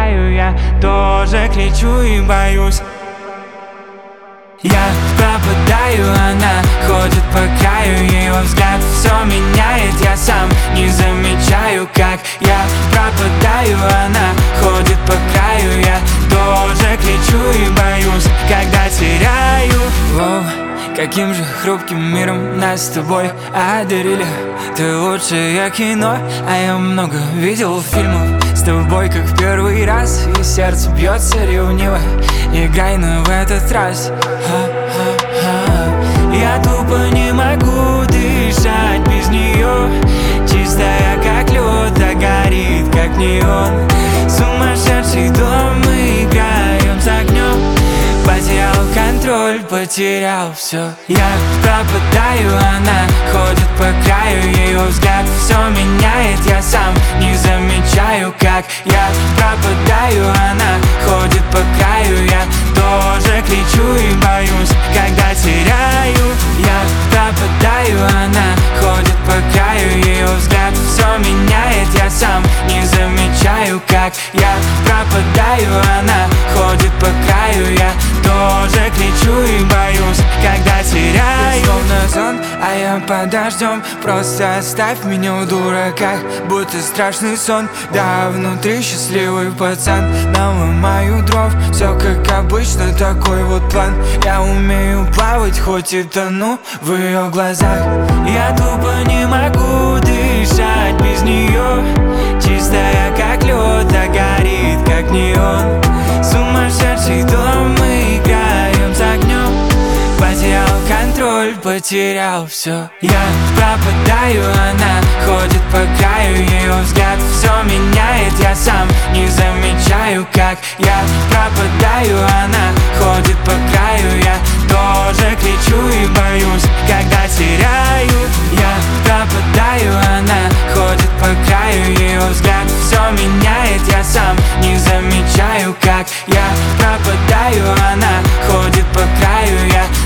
краю, я тоже кричу и боюсь. Я пропадаю, она ходит по краю, ее взгляд все меняет, я сам не замечаю, как я пропадаю, она ходит по краю, я тоже кричу и боюсь, когда теряю. Воу, каким же хрупким миром нас с тобой одарили. Ты лучшее кино, а я много видел фильмов с тобой, как в первый раз, и сердце бьется ревниво. Играй, но в этот раз я тупо не могу дышать без нее. Чистая как лед, а горит как неон. Сумасшедший дом, мы играем с огнем. Потерял контроль, потерял все. Я пропадаю, она ходит по краю, ее взгляд все меняет, я сам не замечаю, как я пропадаю, она ходит по краю, я тоже кричу и боюсь, когда теряю. Я пропадаю, она ходит по краю, ее взгляд все меняет, я сам не замечаю, как я пропадаю, она ходит по краю, я тоже кричу и боюсь, когда теряю. Словно сон, а я под дождем, просто оставь меня в дураках, будто страшный сон. Да, внутри счастливый пацан, наломаю дров, все как обычно, такой вот план. Я умею плавать, хоть и тону в ее глазах. Я тупо не могу дышать без нее. Чистая как лед, а горит как неон. Сумасшедший дом, мы играем с огнем. Потерял контроль, потерял все. Я пропадаю, она ходит по краю, ее взгляд все меняет, я сам не замечаю, как я пропадаю, она ходит по краю, я тоже кричу и боюсь, когда теряю. Я пропадаю, она ходит по краю, ее взгляд все меняет, я сам не замечаю, как я пропадаю, она ходит по краю, я